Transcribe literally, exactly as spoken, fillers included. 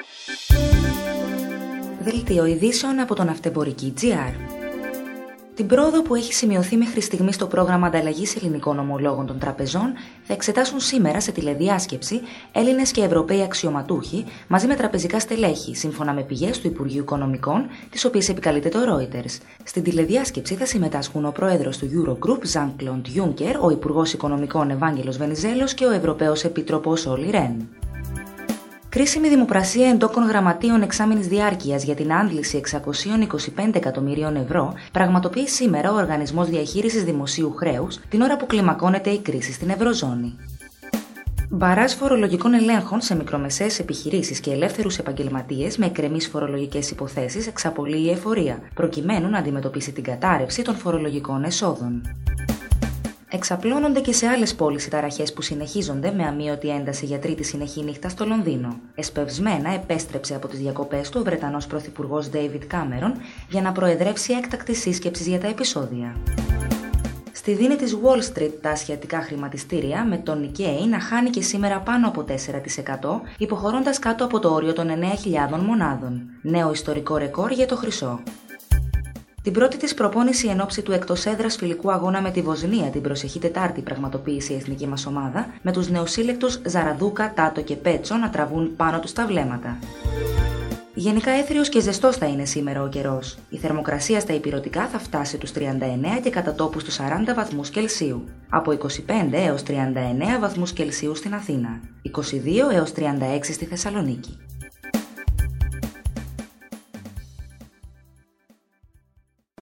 Δελτίο ειδήσεων από τον Ναυτεμπορική τζι αρ. Την πρόοδο που έχει σημειωθεί μέχρι στιγμή στο πρόγραμμα ανταλλαγής ελληνικών ομολόγων των τραπεζών θα εξετάσουν σήμερα σε τηλεδιάσκεψη Έλληνες και Ευρωπαίοι αξιωματούχοι μαζί με τραπεζικά στελέχη, σύμφωνα με πηγές του Υπουργείου Οικονομικών, τις οποίες επικαλείται το Reuters. Στην τηλεδιάσκεψη θα συμμετάσχουν ο πρόεδρος του Eurogroup, Jean-Claude Juncker, ο Υπουργός Οικονομικών Ευάγγελος Βενιζέλος και ο Ευρωπαίος Επίτροπος Όλι Ρεν. Κρίσιμη δημοπρασία εντόκων γραμματείων εξάμηνης διάρκειας για την άντληση εξακόσια είκοσι πέντε εκατομμυρίων ευρώ πραγματοποιεί σήμερα ο Οργανισμός Διαχείρισης Δημοσίου Χρέους, την ώρα που κλιμακώνεται η κρίση στην Ευρωζώνη. Μπαράζ φορολογικών ελέγχων σε μικρομεσαίες επιχειρήσεις και ελεύθερους επαγγελματίες με εκκρεμείς φορολογικές υποθέσεις εξαπολύει η εφορία, προκειμένου να αντιμετωπίσει την κατάρρευση των φορολογικών εσόδων. Εξαπλώνονται και σε άλλες πόλεις οι ταραχές που συνεχίζονται με αμείωτη ένταση για τρίτη συνεχή νύχτα στο Λονδίνο. Εσπευσμένα επέστρεψε από τις διακοπές του ο Βρετανός Πρωθυπουργός David Cameron για να προεδρεύσει έκτακτη σύσκεψη για τα επεισόδια. Στη δίνη της Wall Street τα ασιατικά χρηματιστήρια με τον Nikkei να χάνει και σήμερα πάνω από τέσσερα τοις εκατό, υποχωρώντας κάτω από το όριο των εννέα χιλιάδων μονάδων. Νέο ιστορικό ρεκόρ για το χρυσό. Την πρώτη της προπόνηση εν ώψη του εκτός έδρας φιλικού αγώνα με τη Βοσνία την προσεχή Τετάρτη πραγματοποίησε η εθνική μας ομάδα, με τους νεοσύλλεκτους Ζαραδούκα, Τάτο και Πέτσο να τραβούν πάνω τους τα βλέμματα. Γενικά έθριος και ζεστός θα είναι σήμερα ο καιρός. Η θερμοκρασία στα ηπειρωτικά θα φτάσει τους τριάντα εννέα και κατά τόπους τους σαράντα βαθμούς Κελσίου. Από είκοσι πέντε έως τριάντα εννέα βαθμούς Κελσίου στην Αθήνα. είκοσι δύο έως τριάντα έξι στη Θεσσαλονίκη.